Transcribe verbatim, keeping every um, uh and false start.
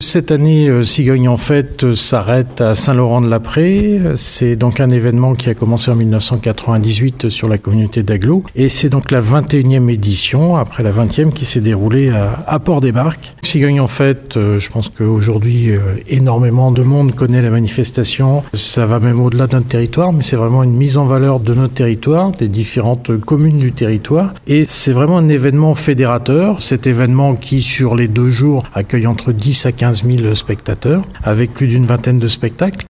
cette année, Cigogne en Fête s'arrête à Saint-Laurent-de-Laprée. C'est donc un événement qui a commencé en dix-neuf cent quatre-vingt-dix-huit sur la communauté d'Aglo. Et c'est donc la vingt et unième édition, après la vingtième, qui s'est déroulée à, à Port-des-Barques. Cigogne en Fête, je pense qu'aujourd'hui, énormément de monde connaît la manifestation. Ça va même au-delà d'un territoire, mais c'est vraiment une mise en valeur de notre territoire, des différentes communes du territoire. Et c'est vraiment un événement fédérateur. Cet événement qui, sur les deux jours, accueille entre dix à quinze mille spectateurs, avec plus d'une vingtaine de spectacles.